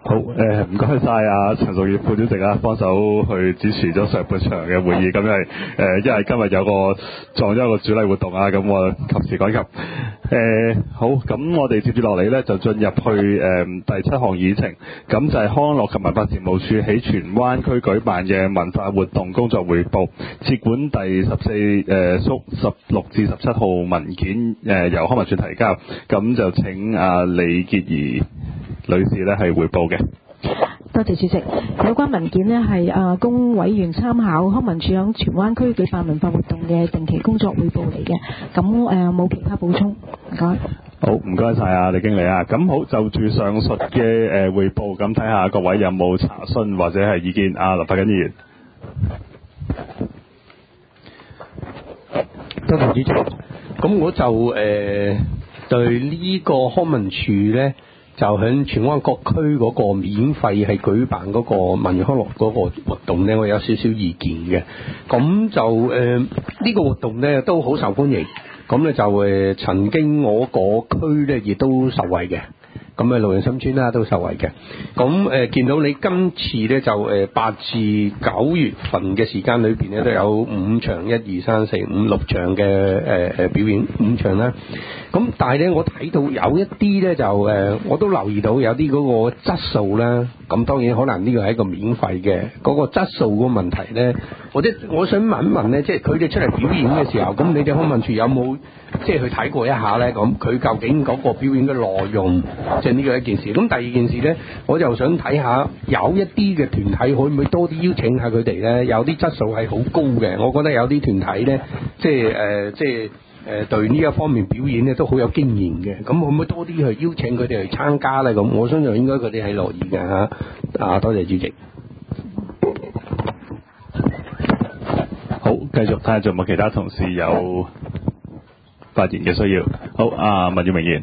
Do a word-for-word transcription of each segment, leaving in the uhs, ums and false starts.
好，誒唔該晒啊陳淑儀副主席啊，幫手去主持咗上半場嘅會議。咁因為誒，因為今日有個撞咗一個主禮活動啊，咁我及時趕及。誒、呃、好，咁我哋接住落嚟咧，就進入去誒、呃、第七項議程，咁就係康樂及文化事務署喺荃灣區舉辦嘅文化活動工作匯報，設館第十四誒宿十六至十七號文件誒、呃、由康文署提交，咁就請阿李潔儀女士咧係匯報嘅。 多謝主席。有關文件呢係啊供委員參考康文署響荃灣區舉辦文化活動嘅定期工作匯報嚟嘅。咁誒冇其他補充，唔該。 好，唔該晒啊李經理啊。咁好，就住上述嘅誒匯報，咁睇下各位有冇查詢或者係意見啊？林柏謹議員。 多謝主席。咁我就誒、呃、對呢個康文署咧，就喺荃灣各區嗰個免費係舉辦嗰個文娛康樂嗰個活動咧，我有少少意見嘅。咁就誒呢、呃這個活動咧都好受歡迎，咁咧就誒、呃、曾經我個區咧亦都受惠嘅。咁啊，路人心村啦都受惠嘅。咁誒、呃、見到你今次咧就誒八至九月份嘅時間裏邊咧都有五場一二三四五六場嘅誒誒表演五場啦。咁但係咧我睇到有一啲咧就誒、呃、我都留意到有啲嗰個質素啦。咁當然可能呢個係一個免費嘅嗰、那個質素個問題咧，或者我想問一問咧，即係佢哋出嚟表演嘅時候，咁你哋康文署有冇即係去睇過一下咧？咁佢究竟嗰個表演嘅內容？即係呢個一件事，咁第二件事呢，我就想睇下有一啲嘅團體可唔可以多啲邀請下佢哋呢？有啲質素係好高嘅，我覺得有啲團體呢，即係誒、呃，即係誒、呃，對呢一方面表演呢都好有經驗嘅。咁可唔可以多啲去邀請佢哋去參加呢？咁我相信應該佢哋係樂意嘅嚇。啊，多謝主席。 好，繼續睇下仲有冇其他同事有發言嘅需要。好，啊，文耀明議員。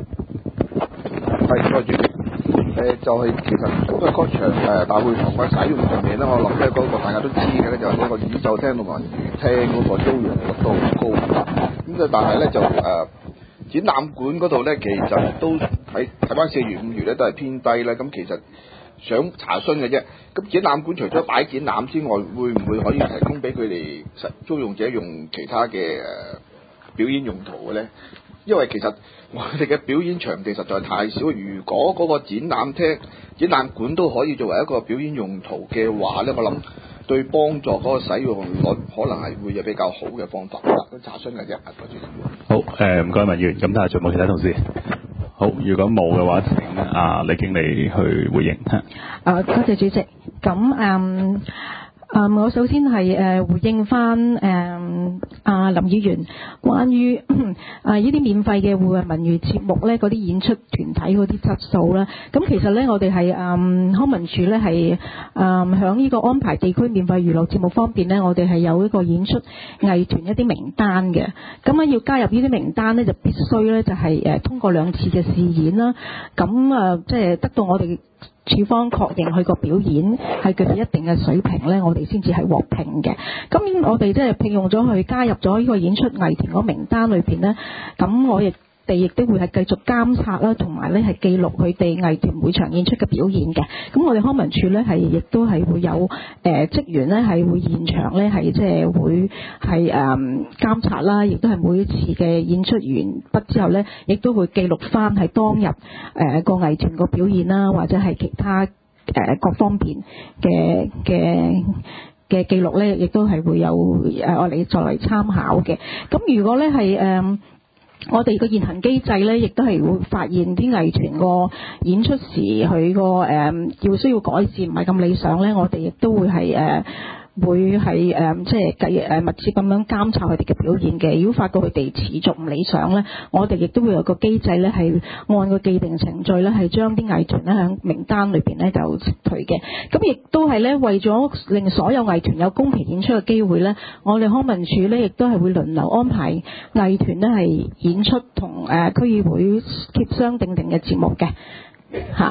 係，多謝主席。誒就係、是、其實嗰個嗰場誒大會堂嘅使用上面咧，我諗咧嗰個大家都知嘅咧，就係嗰個演奏廳同文娛廳嗰個租用率都好高。咁就但係咧就誒、呃、展覽館嗰度咧，其實都睇睇翻四月五月咧都係偏低咧。咁其實想查詢嘅啫。咁展覽館除咗擺展覽之外，會唔會可以提供俾佢哋實租用者用其他嘅誒、呃、表演用途嘅咧？因為其實我哋嘅表演場地實在太少，如果嗰個展覽廳、展覽館都可以作為一個表演用途嘅話咧，我諗對幫助嗰個使用率可能係會有比較好嘅方法。咁查詢嘅啫，多謝。 好，誒唔該文議員，咁睇下仲有冇其他同事。好，如果冇嘅話，請啊李經理去回應嚇。 啊，多謝主席。咁嗯。誒、嗯，我首先係誒、呃、回應翻誒阿林議員關於誒呢啲免費嘅戶外文娛節目咧，嗰啲演出團體嗰啲質素啦。咁其實咧，我哋係誒康文署咧係誒響呢個安排地區免費娛樂節目方面咧，我哋係有一個演出藝團一啲名單嘅。咁啊要加入呢啲名單咧，就必須咧就係、是、誒通過兩次嘅試演啦。咁啊即係得到我哋處方確認佢個表演係具備一定嘅水平咧，我哋先至係獲聘嘅。咁我哋即係聘用咗佢加入咗呢個演出藝團嗰名單裏邊咧，咁我亦哋亦都會係繼續監察啦，同埋咧係記錄佢哋藝團每場演出嘅表演嘅。咁我哋康文署咧係亦都係會有誒、呃、職員咧係會現場咧係即係會係誒、呃、監察啦，亦都係每一次嘅演出完畢之後咧，亦都會記錄翻係當日誒、呃、個藝團個表演啦，或者係其他誒、呃、各方面嘅嘅嘅記錄咧，亦都係會有誒我哋作為參考嘅。咁如果咧係誒我哋個現行機制咧，亦都係會發現啲藝團個演出時佢個誒要需要改善，唔係咁理想咧，我哋亦都會係誒、呃、會係誒、呃、即係繼誒密切咁樣監察佢哋嘅表現嘅。如果發覺佢哋持續唔理想咧，我哋亦都會有個機制咧，係按個既定程序咧，係將啲藝團咧喺名單裏邊咧就撤退嘅。咁亦都係咧為咗令所有藝團有公平演出嘅機會咧，我哋康文署咧亦都係會輪流安排藝團咧係演出同誒區議會協商定定嘅節目嘅嚇。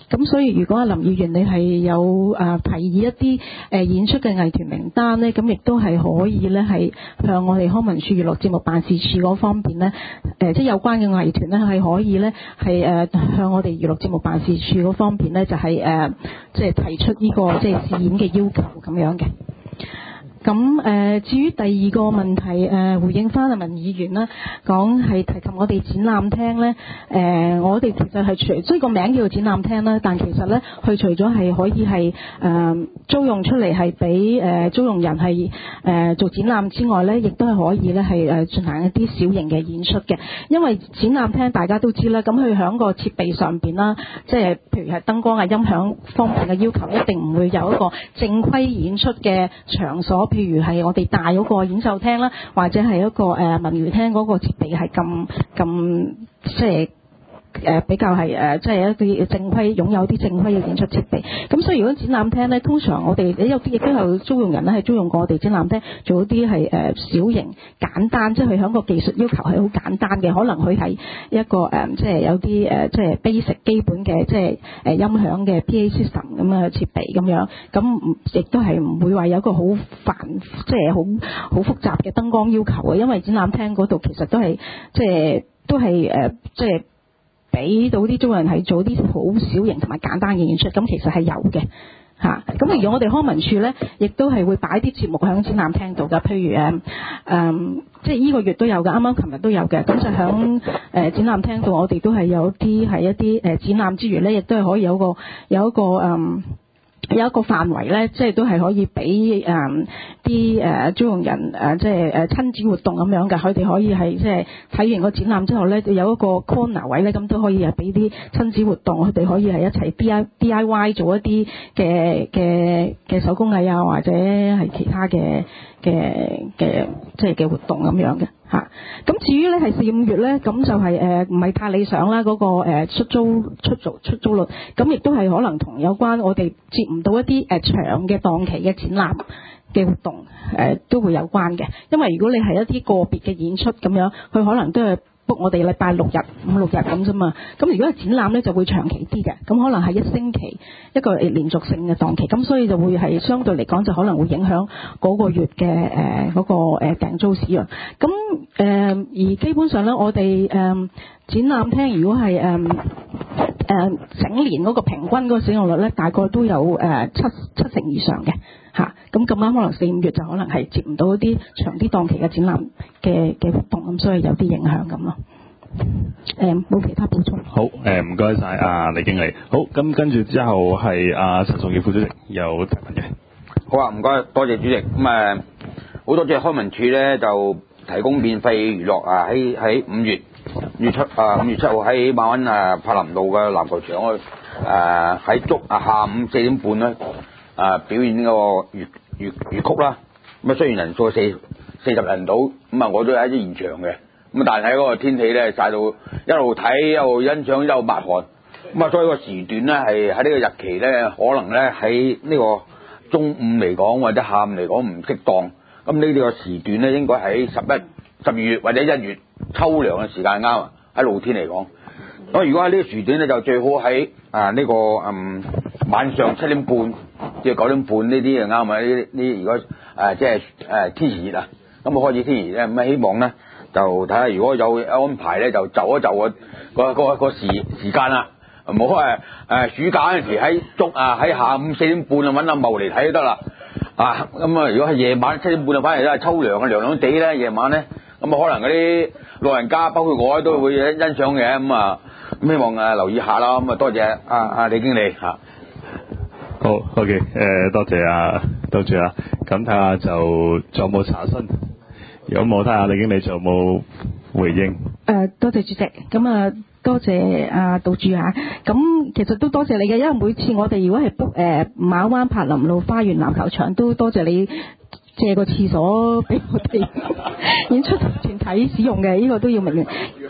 咁所以如果阿林議員你係有誒、呃、提議一啲誒、呃、演出嘅藝團名單咧，咁亦都係可以咧係向我哋康文署娛樂節目辦事處嗰方面咧，誒、呃、即係有關嘅藝團咧係可以咧係誒向我哋娛樂節目辦事處嗰方面咧就係、是、誒、呃、即係提出呢、這個即係試演嘅要求咁樣嘅。咁誒、呃，至於第二個問題，誒、呃、回應翻阿文議員啦，講係提及我哋展覽廳咧，誒、呃、我哋其實係除，所以個名叫做展覽廳啦，但其實咧，佢除咗係可以係誒、呃、租用出嚟係俾誒租用人係誒、呃、做展覽之外咧，亦都係可以咧係誒進行一啲小型嘅演出嘅，因為展覽廳大家都知啦，咁佢喺個設備上邊啦，即係譬如係燈光啊、音響方面嘅要求，一定唔會有一個正規演出嘅場所。譬如係我哋大嗰個演奏廳啦，或者係一個誒、呃、文娛廳嗰個設備係咁咁即係。誒、呃、比較係誒、呃，即係一啲正規擁有啲正規嘅演出設備。咁所以如果展覽廳咧，通常我哋有啲亦都有租用人咧係租用過我哋展覽廳做一啲係誒小型簡單，即係佢響個技術要求係好簡單嘅，可能佢係一個誒、呃，即係有啲誒、呃，即係 basic 基本嘅即係誒音響嘅 P A system 咁嘅設備咁樣。咁亦都係唔會話有一個好繁，即係好好複雜嘅燈光要求嘅，因為展覽廳嗰度其實都係即係都係誒、呃，即係。俾到啲租人係做啲好小型同埋簡單嘅演出，咁其實係有嘅嚇。咁而我哋康文署咧，亦都係會擺啲節目喺展覽廳度㗎。譬如誒誒、嗯，即係呢個月都有㗎，啱啱琴日都有嘅。咁就喺誒、呃、展覽廳度，我哋都係有啲係一啲誒、呃、展覽之餘咧，亦都係可以有個有一個誒。嗯有一個範圍咧，即係都係可以俾誒啲誒租用人誒、呃，即係誒親子活動咁樣嘅。佢哋可以係即係睇完個展覽之後咧，有一個 corner 位咧，咁都可以係俾啲親子活動，佢哋可以係一齊 D I D I Y 做一啲嘅嘅嘅手工藝啊，或者係其他嘅嘅嘅即係嘅活動咁樣嘅嚇。咁、啊、至於咧係四五月咧，咁就係誒唔係太理想啦，嗰、那個、呃、出租出租出租率，咁亦都係可能同有關我哋接唔到一啲誒、呃、長嘅檔期嘅展覽嘅活動誒、呃、都會有關嘅，因為如果你係一啲個別嘅演出咁樣，佢可能都係 book 我哋禮拜六日五六日咁啫嘛。咁如果係展覽咧就會長期啲嘅，咁可能係一星期一個連續性嘅檔期，咁所以就會係相對嚟講就可能會影響嗰個月嘅誒嗰個誒訂租市場。咁誒、呃、而基本上咧，我哋誒、呃、展覽廳如果係誒誒整年嗰個平均嗰個使用率咧，大概都有誒、呃、七七成以上嘅嚇。咁咁啱可能四五月就可能係接唔到一啲長啲檔期嘅展覽嘅嘅活動，咁所以有啲影響咁咯。誒冇其他補充。 好，誒唔該晒阿李經理。好，咁跟住之後係阿陳崇業副主席有提問嘅。 好啊，唔該，多謝主席。咁誒好多謝康文署咧就提供免費娛樂啊，喺喺五月五月七啊五月七號喺馬灣啊柏林路嘅籃球場去誒喺足啊下午四點半咧啊表演呢個粵粵粵曲啦。咁啊雖然人數四四十人到，咁啊我都喺啲現場嘅。咁但係嗰個天氣咧曬到一路睇一路欣賞一路抹汗。咁啊所以個時段咧係喺呢個日期咧可能咧喺呢個中午嚟講或者下午嚟講唔適當。咁呢啲個時段咧應該喺十一十二月或者一月秋涼嘅時間啱啊，喺露天嚟講。咁如果喺呢個時段咧就最好喺啊呢個嗯晚上七點半至九點半呢啲就啱啊！呢呢如果誒即係誒天時熱啊，咁啊開始天時咧咁啊希望咧就睇下如果有安排咧就就一就個個個個時時間啦，唔好誒誒暑假嗰陣時喺足啊喺下午四點半啊揾阿茂嚟睇就得啦啊！咁啊如果係夜晚七點半啊反而都係秋涼啊涼涼地咧夜晚咧，咁啊可能嗰啲老人家包括我都會欣賞嘅咁啊，咁希望誒留意下啦。咁啊多謝阿阿李經理嚇。 好 OK 誒、呃、多謝啊多謝啊，咁睇下就仲有冇查詢？如果冇，睇下李經理仲有冇回應？誒、 呃、多謝主席，咁啊多謝啊道主啊，咁其實都多謝你嘅，因為每次我哋如果係 book 誒馬灣柏林路花園籃球場，都多謝你借個廁所俾我哋演出團體使用嘅，呢、這個都要明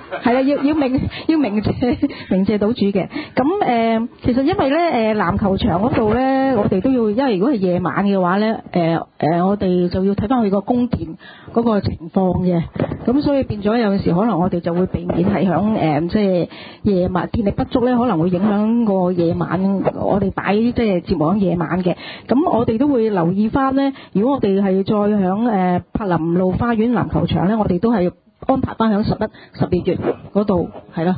係啦，要要鳴要鳴謝鳴謝到主嘅。咁誒、呃，其實因為咧誒籃球場嗰度咧，我哋都要，因為如果係夜晚嘅話咧，誒、呃、誒、呃，我哋就要睇翻佢個供電嗰個情況嘅。咁所以變咗有陣時可能我哋就會避免係響誒即係夜晚電力不足咧，可能會影響個夜晚我哋擺即係節目響夜晚嘅。咁我哋都會留意翻咧，如果我哋係再響誒、呃、柏林路花園籃球場咧，我哋都係安排翻響十一、十二月嗰度，係咯。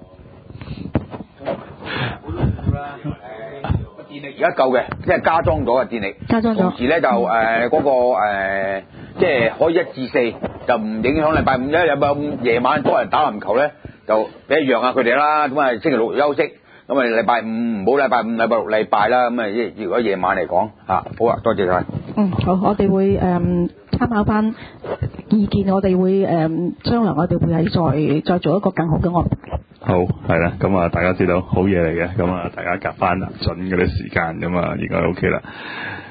電力而家夠嘅，即係加裝咗嘅電力。 加裝咗。 同時咧就誒嗰、呃那個、呃、即係可以一至四，就唔影響禮拜五。因為禮拜五夜晚多人打籃球咧，就俾一讓下佢哋啦。咁啊星期六休息，咁啊禮拜五唔好禮拜五、禮拜六、禮拜啦。咁啊如果夜晚嚟講嚇，好啊，多謝晒。 嗯，好，我哋會誒、嗯、參考翻意見，我哋會誒、嗯、將來我哋會係再再做一個更好嘅安排。 好，係啦，咁啊大家知道好嘢嚟嘅，咁啊大家夾翻準嗰啲時間，咁啊應該 OK 啦。